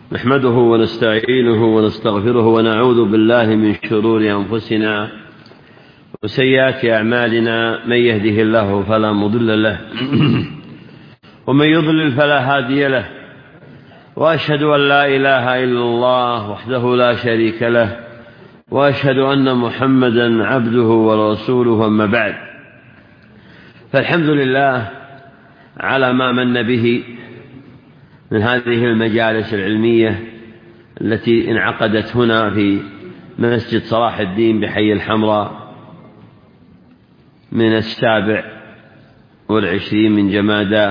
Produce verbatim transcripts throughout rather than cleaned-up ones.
نحمده ونستعينه ونستغفره ونعوذ بالله من شرور أنفسنا وسيئات أعمالنا. من يهده الله فلا مضل له ومن يضلل فلا هادي له، وأشهد أن لا إله إلا الله وحده لا شريك له، وأشهد أن محمدا عبده ورسوله. أما بعد، فالحمد لله على ما من به من هذه المجالس العلمية التي انعقدت هنا في مسجد صلاح الدين بحي الحمراء من السابع والعشرين من جمادى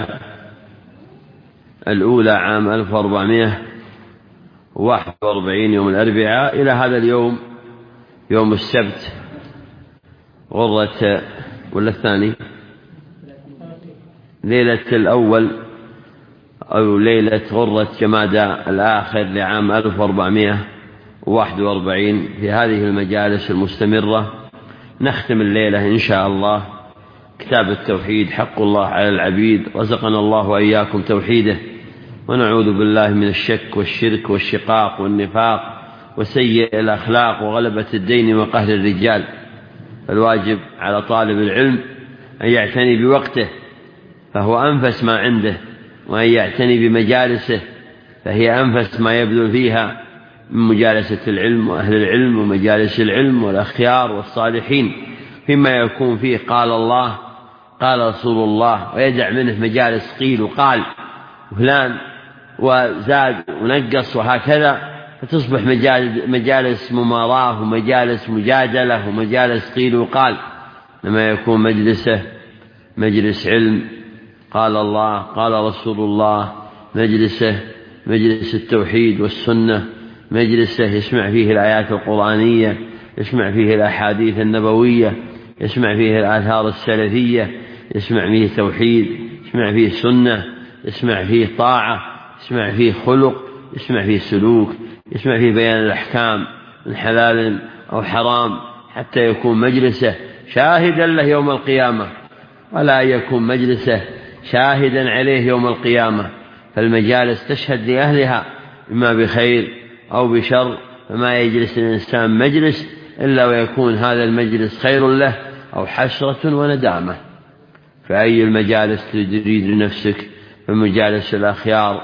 الأولى عام ألف وأربعمائة وواحد وأربعين يوم الأربعاء إلى هذا اليوم يوم السبت غرة ولا الثاني ليلة الأول أو ليلة غرة جمادى الآخر لعام ألف وأربعمائة وواحد وأربعين. في هذه المجالس المستمرة نختم الليلة إن شاء الله كتاب التوحيد، حق الله على العبيد، رزقنا الله وإياكم توحيده، ونعوذ بالله من الشك والشرك والشقاق والنفاق وسيء الأخلاق وغلبة الدين وقهر الرجال. الواجب على طالب العلم أن يعتني بوقته فهو أنفس ما عنده، وأن يعتني بمجالسه فهي أنفس ما يبذل فيها من مجالسة العلم وأهل العلم ومجالس العلم والأخيار والصالحين، فيما يكون فيه قال الله قال رسول الله، ويدع منه مجالس قيل وقال وفلان وزاد ونقص وهكذا، فتصبح مجالس مماراة ومجالس مجادلة ومجالس قيل وقال. لما يكون مجلسه مجلس علم قال الله قال رسول الله، مجلسه مجلس التوحيد والسنة، مجلسه يسمع فيه الآيات القرآنية، يسمع فيه الأحاديث النبوية، يسمع فيه الآثار السلفية، يسمع فيه توحيد، يسمع فيه سنة، يسمع فيه طاعة، يسمع فيه خلق، يسمع فيه سلوك، يسمع فيه بيان الأحكام من حلال أو حرام، حتى يكون مجلسه شاهدا له يوم القيامة، ولا يكون مجلسه شاهدا عليه يوم القيامة. فالمجالس تشهد لأهلها إما بخير أو بشر، فما يجلس الإنسان مجلس إلا ويكون هذا المجلس خير له أو حسرة وندامة. فأي المجالس تريد لنفسك؟ فمجالس الأخيار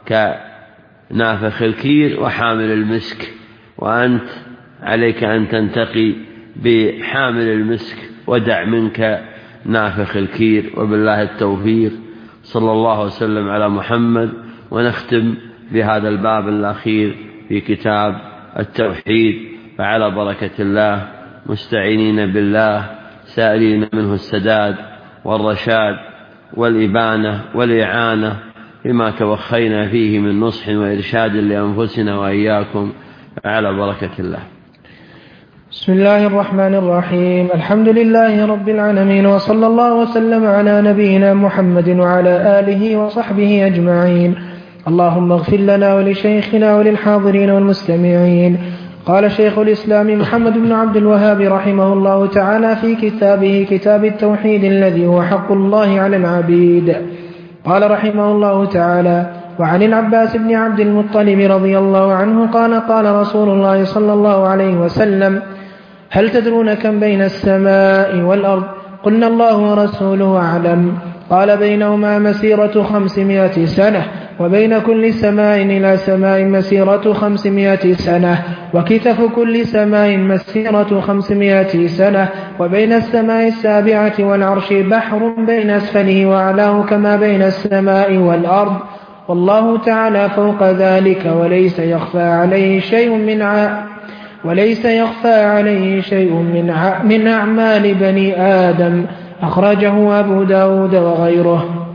كنافخ الكير وحامل المسك، وأنت عليك أن تنتقي بحامل المسك ودع منك نافخ الكير. وبالله التوفيق، صلى الله وسلم على محمد. ونختم بهذا الباب الأخير في كتاب التوحيد، فعلى بركة الله مستعينين بالله سائلين منه السداد والرشاد والإبانة والإعانة بما توخينا فيه من نصح وإرشاد لأنفسنا وإياكم، فعلى بركة الله. بسم الله الرحمن الرحيم. الحمد لله رب العالمين، وصلى الله وسلم على نبينا محمد وعلى آله وصحبه أجمعين. اللهم اغفر لنا ولشيخنا وللحاضرين والمستمعين. قال شيخ الإسلام محمد بن عبد الوهاب رحمه الله تعالى في كتابه كتاب التوحيد الذي هو حق الله على العبيد، قال رحمه الله تعالى: وعن العباس بن عبد المطلب رضي الله عنه قال: قال رسول الله صلى الله عليه وسلم: هل تدرون كم بين السماء والأرض؟ قلنا الله ورسوله أعلم. قال: بينهما مسيرة خمسمائة سنة، وبين كل سماء إلى سماء مسيرة خمسمائة سنة، وكتف كل سماء مسيرة خمسمائة سنة، وبين السماء السابعة والعرش بحر بين أسفله وأعلاه كما بين السماء والأرض، والله تعالى فوق ذلك، وليس يخفى عليه شيء من ع... وليس يخفى عليه شيء من, ع... من أعمال بني آدم. أخرجه أبو داود وغيره.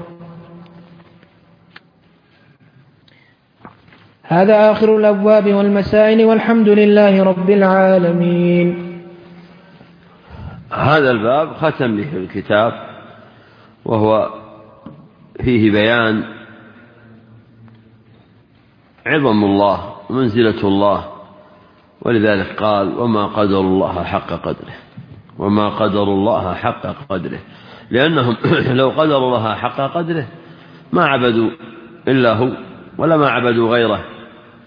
هذا آخر الأبواب والمسائل، والحمد لله رب العالمين. هذا الباب ختم به الكتاب، وهو فيه بيان عظم الله ومنزلة الله، ولذلك قال: وما قدر الله حق قدره، وما قدر الله حق قدره، لأنهم لو قدروا الله حق قدره ما عبدوا إلا هو ولا ما عبدوا غيره،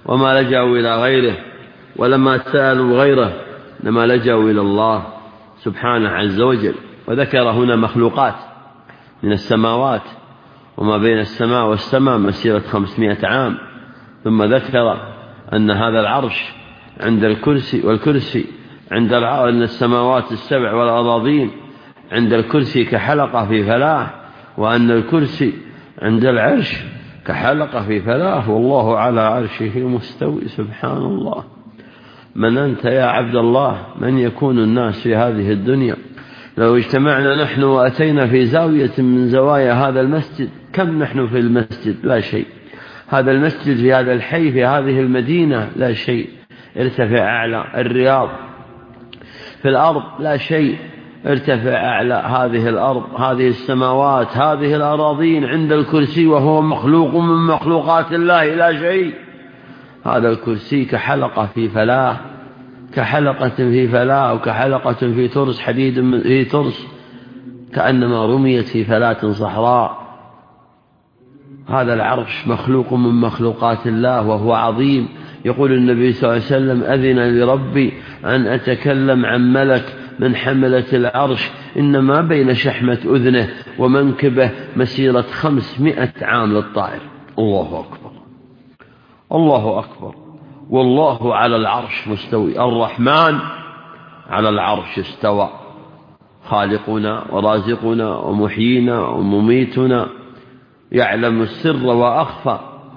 وما لجأوا إلى غيره، ولما سألوا غيره لما لجأوا إلى الله سبحانه عز وجل. وذكر هنا مخلوقات من السماوات، وما بين السماء والسماء مسيرة خمسمائة عام، ثم ذكر أن هذا العرش عند الكرسي، والكرسي عند أن السماوات السبع والأراضين عند الكرسي كحلقة في فلاة، وأن الكرسي عند العرش كحلقة في فلاة، والله على عرشه مستوي. سبحان الله. من أنت يا عبد الله؟ من يكون الناس في هذه الدنيا؟ لو اجتمعنا نحن وأتينا في زاوية من زوايا هذا المسجد، كم نحن في المسجد؟ لا شيء. هذا المسجد في هذا الحي في هذه المدينة لا شيء. ارتفع أعلى الرياض في الأرض لا شيء. ارتفع أعلى هذه الأرض، هذه السماوات، هذه الأراضين عند الكرسي، وهو مخلوق من مخلوقات الله لا شيء. هذا الكرسي كحلقة في فلاة، كحلقة في فلاة، وكحلقة في ترس حديد في ترس، كأنما رميت في فلاة صحراء. هذا العرش مخلوق من مخلوقات الله وهو عظيم. يقول النبي صلى الله عليه وسلم: أذن لربي أن أتكلم عن ملك من حملة العرش إنما بين شحمة أذنه ومنكبه مسيرة خمسمائة عام للطائر. الله أكبر، الله أكبر. والله على العرش مستوي. الرحمن على العرش استوى، خالقنا ورازقنا ومحيينا ومميتنا، يعلم السر وأخفى.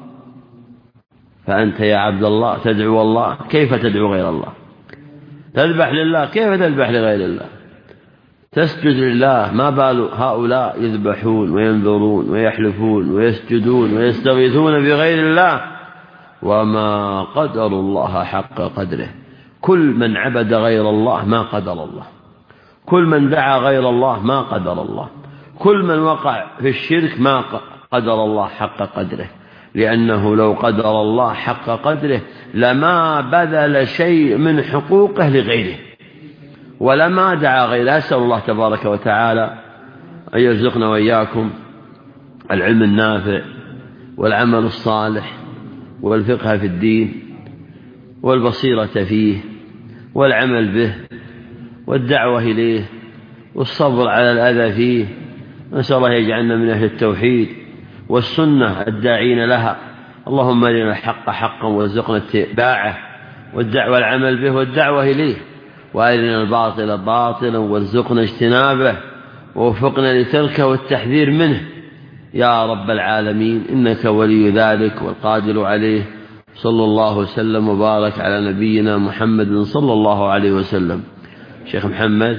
فأنت يا عبد الله تدعو الله، كيف تدعو غير الله؟ تذبح لله، كيف تذبح لغير الله؟ تسجد لله، ما بال هؤلاء يذبحون وينذرون ويحلفون ويسجدون ويستغيثون بغير الله، وما قدر الله حق قدره. كل من عبد غير الله ما قدر الله، كل من دعا غير الله ما قدر الله، كل من وقع في الشرك ما قدر الله حق قدره، لأنه لو قدر الله حق قدره لما بذل شيء من حقوقه لغيره، ولما دعا غيره. أسأل الله تبارك وتعالى أن يرزقنا وإياكم العلم النافع والعمل الصالح والفقه في الدين والبصيرة فيه والعمل به والدعوة إليه والصبر على الأذى فيه. نسأل الله يجعلنا من أهل التوحيد والسنة الداعين لها. اللهم أرنا الحق حقا وارزقنا اتباعه والدعوة والعمل به والدعوة إليه، وأرنا الباطل باطلا وارزقنا اجتنابه، ووفقنا لتركه والتحذير منه يا رب العالمين، إنك ولي ذلك والقادر عليه. صلى الله وسلم وبارك على نبينا محمد صلى الله عليه وسلم. شيخ محمد،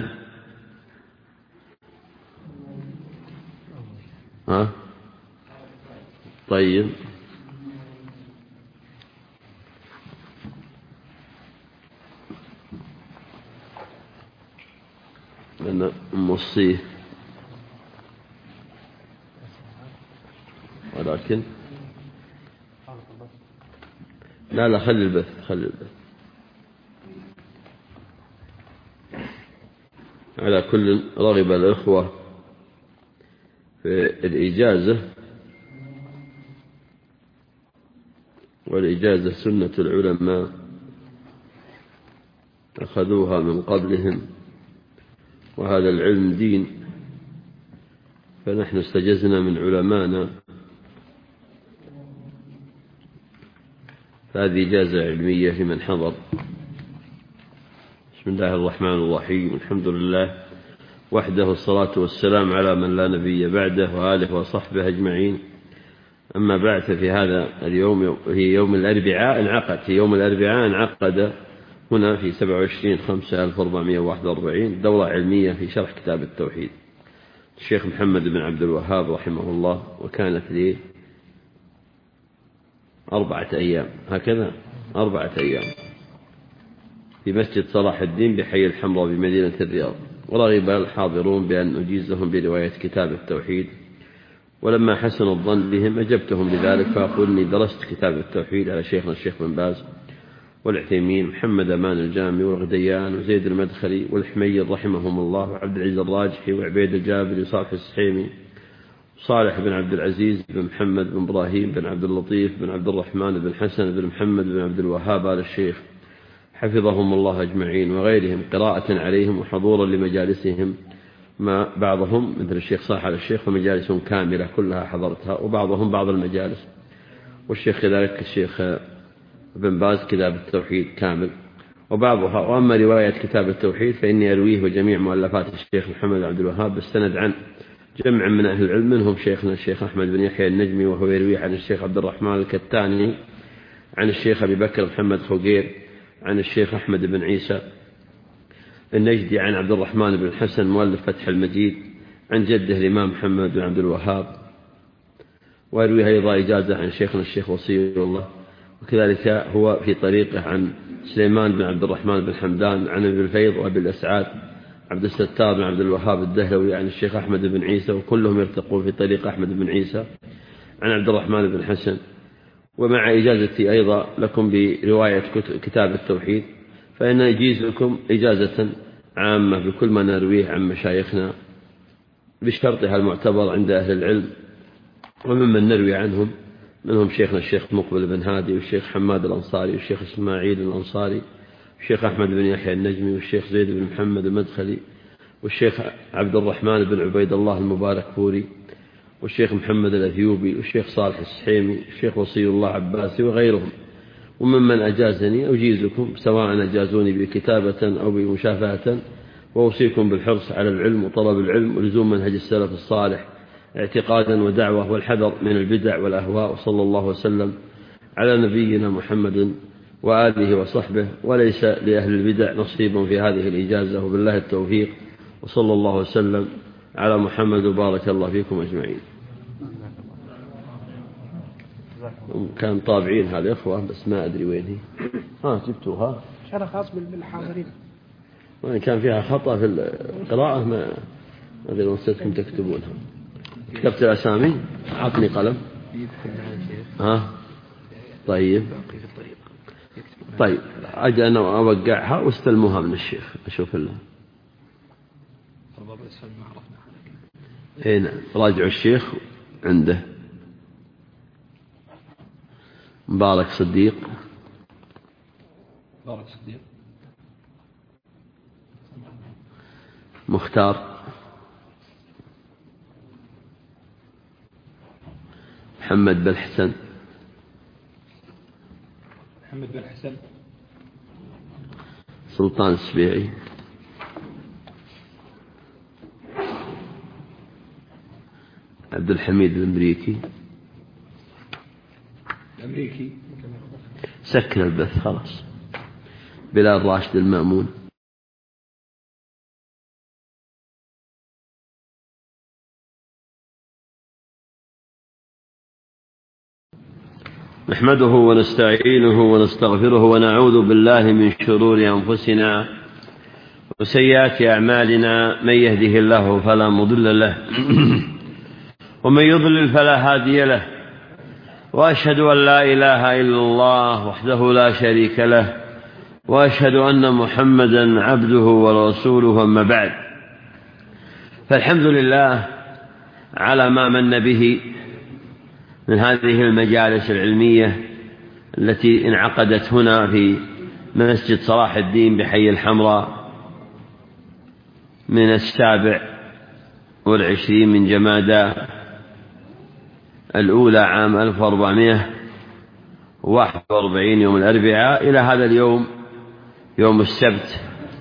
ها؟ طيب، أنا موصيه، ولكن لا لا خلي البث، خلي البث. على كل رغب الإخوة في الإجازة، والإجازة سنة العلماء أخذوها من قبلهم، وهذا العلم دين، فنحن استجزنا من علمانا، فهذه إجازة علمية لمن حضر. بسم الله الرحمن الرحيم. الحمد لله وحده، الصلاة والسلام على من لا نبي بعده وآله وصحبه أجمعين. أما بعد، في هذا اليوم في يوم الأربعاء انعقد في يوم الأربعاء انعقد هنا في سبعة وعشرين خمسة ألف وأربعمائة وواحد وأربعين دورة علمية في شرح كتاب التوحيد الشيخ محمد بن عبد الوهاب رحمه الله، وكانت لي أربعة أيام، هكذا أربعة أيام في مسجد صلاح الدين بحي الحمراء بمدينة الرياض. ورغب الحاضرون بأن أجيزهم برواية كتاب التوحيد، ولما حسن الظن بهم أجبتهم لذلك، فأقول إني درست كتاب التوحيد على شيخنا الشيخ بن باز والعثيمين محمد أمان الجامي والغديان وزيد المدخلي والحميد رحمهم الله، وعبد العزيز الراجحي وعبيد الجابري وصالح السحيمي صالح بن عبد العزيز بن محمد بن إبراهيم بن عبد اللطيف بن عبد الرحمن بن حسن بن محمد بن عبد الوهاب آل الشيخ حفظهم الله أجمعين، وغيرهم قراءة عليهم وحضورا لمجالسهم، ما بعضهم مثل الشيخ صالح آل الشيخ ومجالسهم كاملة كلها حضرتها، وبعضهم بعض المجالس، والشيخ كذلك الشيخ بن باز كتاب التوحيد كامل وبعضها. وأما رواية كتاب التوحيد فإني أرويه وجميع مؤلفات الشيخ محمد بن عبد الوهاب بالسند عن جمع من أهل العلم، منهم شيخنا الشيخ أحمد بن يحيى النجمي وهو يرويه عن الشيخ عبد الرحمن الكتاني عن الشيخ أبي بكر محمد خوغير عن الشيخ أحمد بن عيسى النجدي عن عبد الرحمن بن الحسن مؤلف فتح المجيد عن جده الإمام محمد بن عبد الوهاب، ويرويه أيضا إجازة عن شيخنا الشيخ وصي الله، وكذلك هو في طريقه عن سليمان بن عبد الرحمن بن حمدان عن ابن الفيض وأبي الأسعاد عبد الستار بن عبد الوهاب الدهلوي عن الشيخ أحمد بن عيسى، وكلهم يرتقون في طريق أحمد بن عيسى عن عبد الرحمن بن حسن. ومع إجازتي أيضا لكم برواية كتاب التوحيد فإن أجيز لكم إجازة عامة بكل ما نرويه عن مشايخنا بشرطها المعتبر عند أهل العلم، وممن نروي عنهم منهم شيخنا الشيخ مقبل بن هادي والشيخ حماد الأنصاري والشيخ إسماعيل الأنصاري والشيخ أحمد بن يحيى النجمي والشيخ زيد بن محمد المدخلي والشيخ عبد الرحمن بن عبيد الله المبارك فوري والشيخ محمد الأثيوبي والشيخ صالح السحيمي والشيخ وصي الله عباسي وغيرهم. وممن أجازني أجيزكم سواء أجازوني بكتابة أو بمشافهة، وأوصيكم بالحرص على العلم وطلب العلم ولزوم منهج السلف الصالح اعتقادا ودعوة والحذر من البدع والأهواء، وصلى الله وسلم على نبينا محمد وآله وصحبه، وليس لأهل البدع نصيب في هذه الإجازة، وبالله التوفيق، وصلى الله وسلم على محمد وبارك الله فيكم أجمعين. كان طابعين هذا إخوة بس ما أدري وين هي. ها جبتوها؟ شرح خاص بالحاضرين. وإن كان فيها خطأ في القراءة ما أدري لو نسيتكم تكتبونها. كتبت الأسامي؟ أعطني قلم. ها طيب طيب أجل أنا أوقعها واستلموها من الشيخ أشوف الله. هنا راجعوا الشيخ عنده مبارك صديق مبارك صديق مختار محمد بن حسن محمد بن حسن سلطان السبيعي عبد الحميد الأمريكي الأمريكي سكر البث خلاص. بلال راشد المأمون نحمده ونستعينه ونستغفره ونعوذ بالله من شرور أنفسنا وسيئات أعمالنا، من يهده الله فلا مضل له ومن يضلل فلا هادي له، وأشهد أن لا إله إلا الله وحده لا شريك له، وأشهد أن محمدا عبده ورسوله. أما بعد، فالحمد لله على ما من به من هذه المجالس العلمية التي انعقدت هنا في مسجد صلاح الدين بحي الحمراء من السابع والعشرين من جمادى الأولى عام ألف وأربعمائة وواحد وأربعين يوم الأربعاء إلى هذا اليوم يوم السبت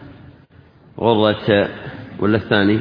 غرة ولا الثاني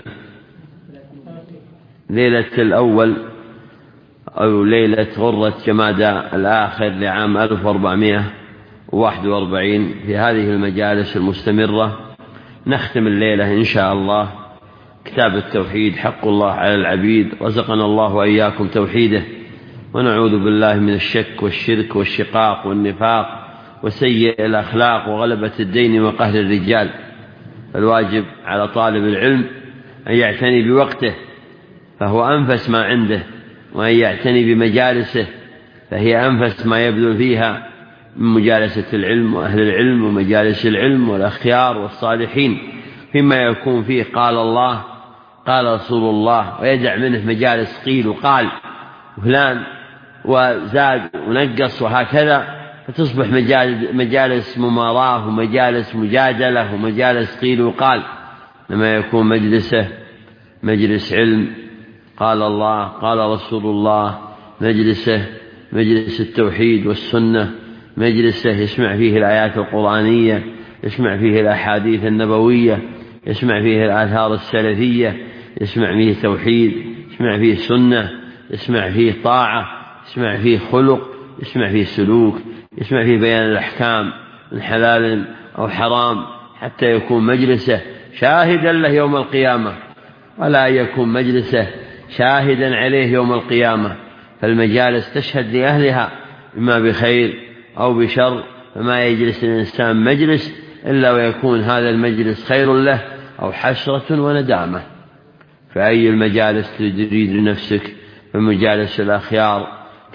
ليلة الأول أو ليلة غرة جمادى الآخر لعام ألف وأربعمائة وواحد وأربعين. في هذه المجالس المستمرة نختم الليلة إن شاء الله كتاب التوحيد، حق الله على العبيد، رزقنا الله وإياكم توحيده، ونعوذ بالله من الشك والشرك والشقاق والنفاق وسيء الأخلاق وغلبة الدين وقهر الرجال. فالواجب على طالب العلم أن يعتني بوقته فهو أنفس ما عنده، وأن يعتني بمجالسه فهي أنفس ما يبذل فيها من مجالسة العلم وأهل العلم ومجالس العلم والأخيار والصالحين، فيما يكون فيه قال الله قال رسول الله، ويدع منه مجالس قيل وقال فلان وزاد ونقص وهكذا، فتصبح مجالس مماراة ومجالس مجادلة ومجالس قيل وقال. لما يكون مجلسه مجلس علم، قال الله قال رسول الله، مجلسه مجلس التوحيد والسنة، مجلسه يسمع فيه الآيات القرآنية، يسمع فيه الأحاديث النبوية، يسمع فيه الآثار السلفية، يسمع فيه توحيد، يسمع فيه سنة، يسمع فيه طاعة، يسمع فيه خلق، يسمع فيه سلوك، يسمع فيه بيان الأحكام من حلال أو حرام، حتى يكون مجلسه شاهدا له يوم القيامة، ولا يكون مجلسه شاهدا عليه يوم القيامة. فالمجالس تشهد لأهلها إما بخير أو بشر، فما يجلس الإنسان مجلس إلا ويكون هذا المجلس خير له أو حسرة وندامة. فأي المجالس تريد لنفسك؟ فمجالس الأخيار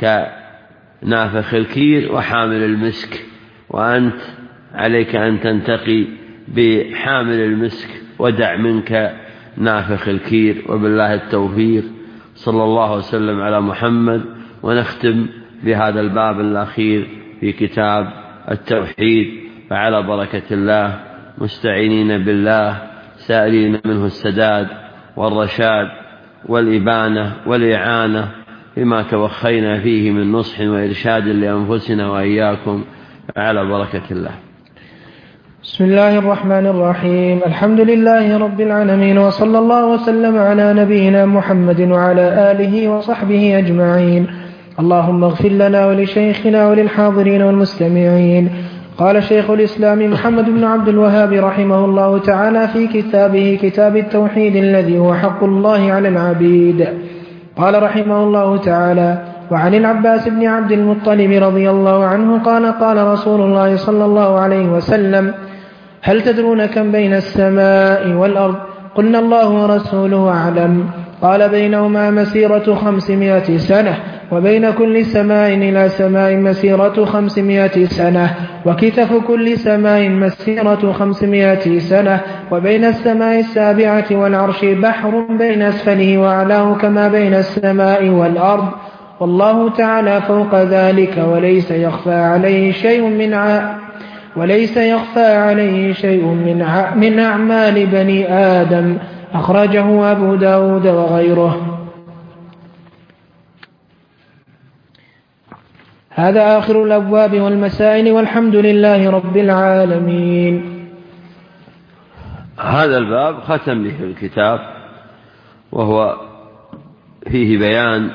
كنافخ الكير وحامل المسك، وأنت عليك أن تنتقي بحامل المسك ودع منك نافخ الكير. وبالله التوفيق، صلى الله وسلم على محمد. ونختم بهذا الباب الأخير في كتاب التوحيد، فعلى بركة الله مستعينين بالله، سائلين منه السداد والرشاد والإبانة والإعانة فيما توخينا فيه من نصح وإرشاد لأنفسنا وإياكم، فعلى بركة الله. بسم الله الرحمن الرحيم. الحمد لله رب العالمين، وصلى الله وسلم على نبينا محمد وعلى آله وصحبه أجمعين. اللهم اغفر لنا ولشيخنا وللحاضرين والمستمعين. قال شيخ الإسلام محمد بن عبد الوهاب رحمه الله تعالى في كتابه كتاب التوحيد الذي هو حق الله على العبيد، قال رحمه الله تعالى: وعن العباس بن عبد المطلب رضي الله عنه قال: قال رسول الله صلى الله عليه وسلم: هل تدرون كم بين السماء والأرض؟ قلنا: الله ورسوله أعلم. قال: بينهما مسيرة خمسمائة سنة، وبين كل سماء إلى سماء مسيرة خمسمائة سنة، وكتف كل سماء مسيرة خمسمائة سنة، وبين السماء السابعة والعرش بحر بين أسفله وأعلاه كما بين السماء والأرض، والله تعالى فوق ذلك، وليس يخفى عليه شيء من ع... وليس يخفى عليه شيء من, ع... من أعمال بني آدم. أخرجه أبو داود وغيره. هذا آخر الأبواب والمسائل، والحمد لله رب العالمين. هذا الباب ختم به الكتاب، وهو فيه بيان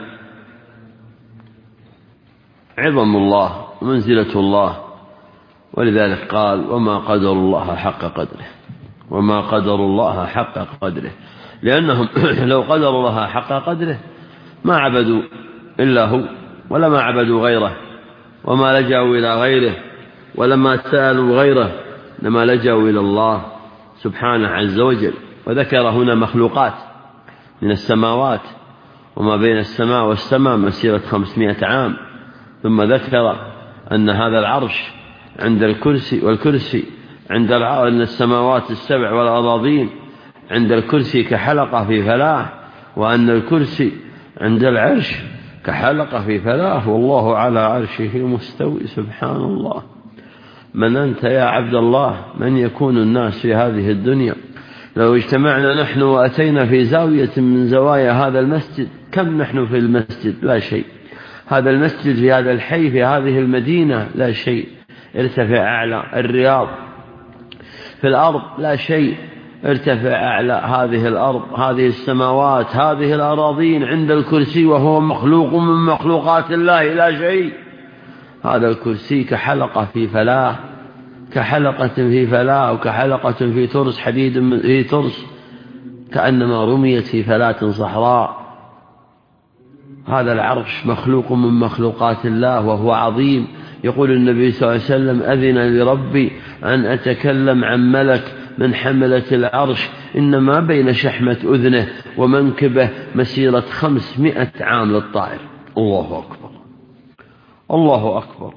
عظم الله ومنزلة الله، ولذلك قال: وما قدر الله حق قدره، وما قدر الله حق قدره، لأنهم لو قدروا الله حق قدره ما عبدوا إلا هو، ولا ما عبدوا غيره، وما لجأوا إلى غيره، ولما سألوا غيره لما لجأوا إلى الله سبحانه عز وجل. وذكر هنا مخلوقات من السماوات، وما بين السماء والسماء مسيرة خمسمائة عام، ثم ذكر أن هذا العرش عند الكرسي، والكرسي عند أن السماوات السبع والأراضين عند الكرسي كحلقة في فلاة، وأن الكرسي عند العرش كحلقة في فلاة، والله على عرشه مستوي. سبحان الله. من أنت يا عبد الله؟ من يكون الناس في هذه الدنيا؟ لو اجتمعنا نحن وأتينا في زاوية من زوايا هذا المسجد، كم نحن في المسجد؟ لا شيء. هذا المسجد في هذا الحي في هذه المدينة لا شيء. ارتفع أعلى الرياض في الأرض لا شيء. ارتفع أعلى هذه الأرض، هذه السماوات، هذه الأراضين عند الكرسي، وهو مخلوق من مخلوقات الله لا شيء. هذا الكرسي كحلقة في فلاة، كحلقة في فلاة، وكحلقة في ترس حديد في ترس، كأنما رميت في فلاة صحراء. هذا العرش مخلوق من مخلوقات الله وهو عظيم. يقول النبي صلى الله عليه وسلم: أذن لربي أن أتكلم عن ملك من حملة العرش، إنما بين شحمة أذنه ومنكبه مسيرة خمسمائة عام للطائر. الله أكبر، الله أكبر.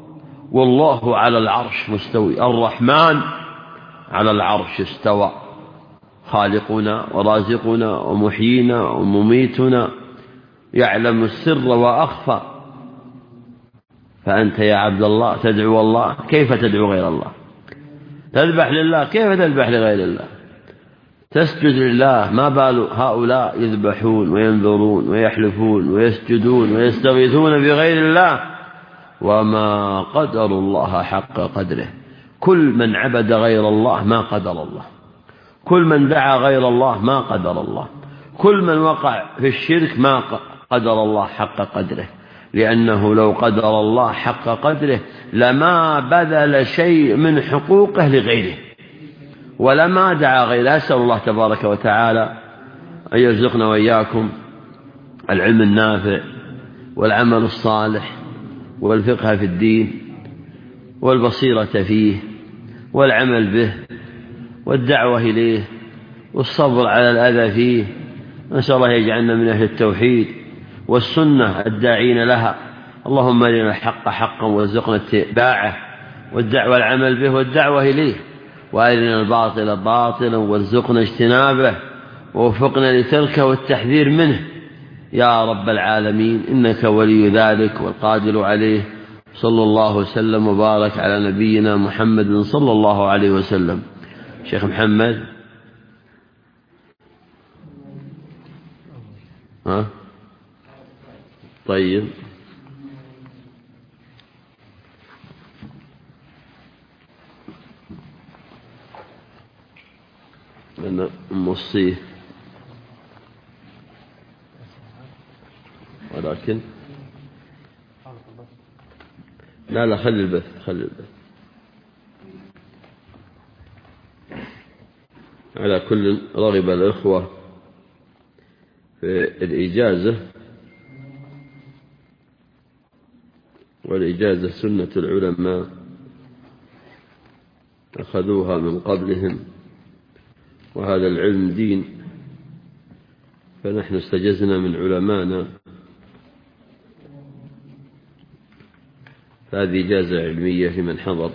والله على العرش مستوي. الرحمن على العرش استوى. خالقنا ورازقنا ومحيينا ومميتنا، يعلم السر وأخفى. فأنت يا عبد الله تدعو الله، كيف تدعو غير الله؟ تذبح لله، كيف تذبح لغير الله؟ تسجد لله، ما بال هؤلاء يذبحون وينذرون ويحلفون ويسجدون ويستغيثون بغير الله وما قدر الله حق قدره. كل من عبد غير الله ما قدر الله، كل من دعا غير الله ما قدر الله، كل من وقع في الشرك ما قدر الله حق قدره، لأنه لو قدر الله حق قدره لما بذل شيء من حقوقه لغيره ولما دعا غيره. أسأل الله تبارك وتعالى أن يرزقنا وإياكم العلم النافع والعمل الصالح والفقه في الدين والبصيرة فيه والعمل به والدعوة إليه والصبر على الأذى فيه. نسأل الله يجعلنا من أهل التوحيد والسنة الداعين لها. اللهم أرنا الحق حقا وارزقنا اتباعه والدعوة العمل به والدعوة إليه، وأرنا الباطل باطلا وارزقنا اجتنابه ووفقنا لتركه والتحذير منه يا رب العالمين، إنك ولي ذلك والقادر عليه. صلى الله وسلم وبارك على نبينا محمد صلى الله عليه وسلم. شيخ محمد ها طيب أنا موصيه، ولكن لا لا خلي البث خلي البث على كل. رغب الإخوة في الإجازة، والإجازة سنة العلماء أخذوها من قبلهم، وهذا العلم دين، فنحن استجزنا من علمانا، فهذه إجازة علمية لمن حضر.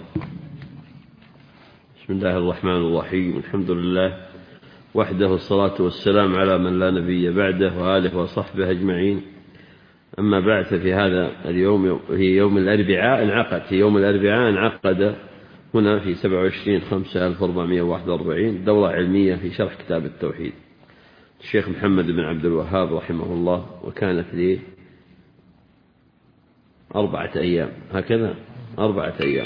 بسم الله الرحمن الرحيم، الحمد لله وحده، الصلاة والسلام على من لا نبي بعده وآله وصحبه أجمعين. أما بعد، في هذا اليوم هي يوم الأربعاء انعقد في يوم الأربعاء انعقد هنا في سبعة وعشرين خمسة ألف وأربعمائة وواحد وأربعين دورة علمية في شرح كتاب التوحيد الشيخ محمد بن عبد الوهاب رحمه الله، وكانت لي أربعة أيام هكذا أربعة أيام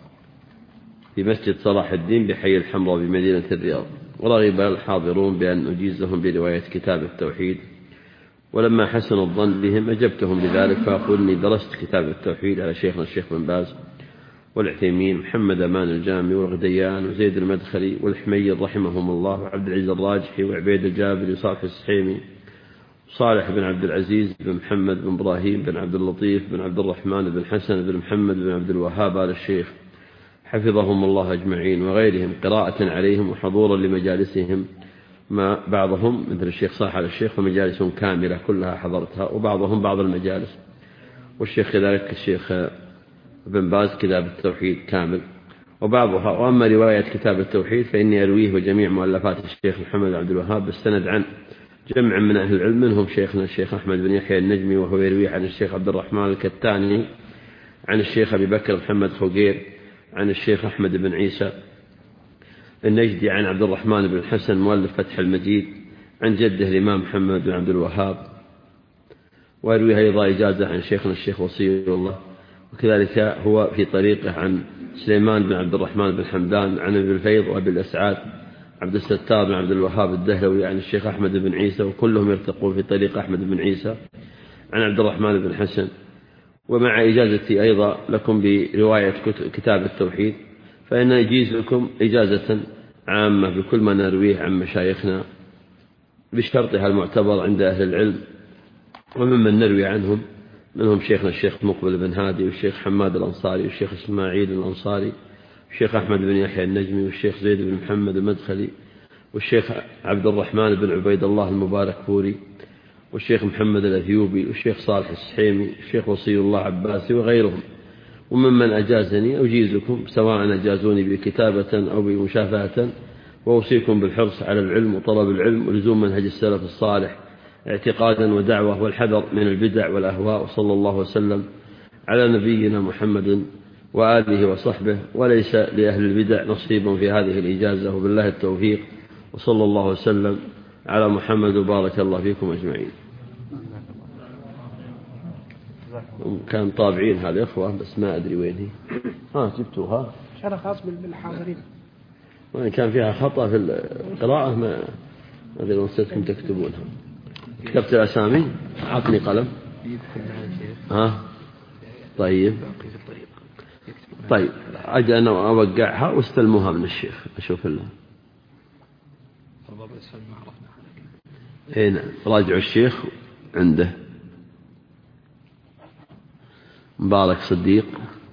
في مسجد صلاح الدين بحي الحمراء بمدينة الرياض. ورغب الحاضرون بأن أجيزهم برواية كتاب التوحيد، ولما حسن الظن بهم أجبتهم بذلك، فأقول إني درست كتاب التوحيد على شيخنا الشيخ بن باز والعثيمين محمد أمان الجامي والغديان وزيد المدخلي والحميد رحمهم الله، وعبد العزيز الراجحي وعبيد الجابري وصالح السحيمي صالح بن عبد العزيز بن محمد بن إبراهيم بن عبد اللطيف بن عبد الرحمن بن حسن بن محمد بن عبد الوهاب آل الشيخ حفظهم الله أجمعين، وغيرهم قراءة عليهم وحضورا لمجالسهم، ما بعضهم مثل الشيخ صالح آل الشيخ ومجالسهم كاملة كلها حضرتها، وبعضهم بعض المجالس، والشيخ كذلك الشيخ ابن باز كتاب التوحيد كامل وبعضها. وأما رواية كتاب التوحيد فإني أرويه وجميع مؤلفات الشيخ محمد عبد الوهاب بالسند عن جمع من أهل العلم، منهم شيخنا الشيخ أحمد بن يحيى النجمي، وهو يرويه عن الشيخ عبد الرحمن الكتاني، عن الشيخ أبي بكر محمد خوغير، عن الشيخ أحمد بن عيسى النجدي، عن عبد الرحمن بن الحسن مؤلف فتح المجيد، عن جده الإمام محمد بن عبد الوهاب. ويرويه أيضا إجازة عن شيخنا الشيخ وصي الله، وكذلك هو في طريقه عن سليمان بن عبد الرحمن بن حمدان، عن ابن الفيض وأبي الأسعاد عبد الستار بن عبد الوهاب الدهلوي، عن الشيخ أحمد بن عيسى، وكلهم يرتقون في طريق أحمد بن عيسى، عن عبد الرحمن بن حسن. ومع إجازتي أيضا لكم برواية كتاب التوحيد، فإن أجيز لكم إجازة عامة بكل ما نرويه عن مشايخنا بشرطها المعتبر عند أهل العلم، وممن نروي عنهم منهم شيخنا الشيخ مقبل بن هادي، والشيخ حماد الأنصاري، والشيخ إسماعيل الأنصاري، والشيخ أحمد بن يحيى النجمي، والشيخ زيد بن محمد المدخلي، والشيخ عبد الرحمن بن عبيد الله المبارك فوري، والشيخ محمد الأثيوبي، والشيخ صالح السحيمي، والشيخ وصي الله عباسي، وغيرهم. وممن أجازني أجيزكم، سواء أجازوني بكتابة أو بمشافهة، وأوصيكم بالحرص على العلم وطلب العلم ولزوم منهج السلف الصالح اعتقادا ودعوة والحذر من البدع والأهواء. وصلى الله وسلم على نبينا محمد وآله وصحبه، وليس لأهل البدع نصيب في هذه الإجازة، وبالله التوفيق. وصلى الله وسلم على محمد وبارك الله فيكم أجمعين. كان طابعين هذا إخوة بس ما أدري وين هي. ها جبتوها؟ شرح خاص بالحاضرين. وإن كان فيها خطأ في القراءة ما أدري لو نسيتكم تكتبونها. كتبت الأسامي؟ أعطني قلم. ها طيب طيب أجل أنا أوقعها واستلموها من الشيخ أشوف الله. هنا راجعوا الشيخ عنده. مبارك صديق.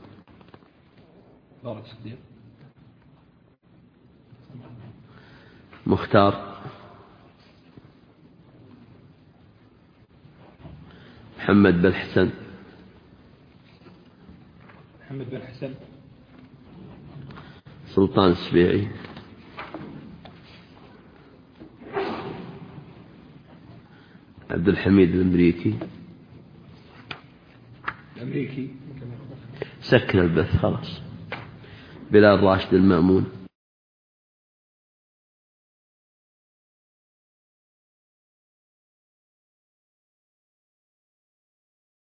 مبارك صديق. مختار. محمد بن حسن. محمد بن حسن. سلطان السبيعي. عبد الحميد الأمريكي. الأمريكي. سكر البث خلاص. بلال راشد المأمون.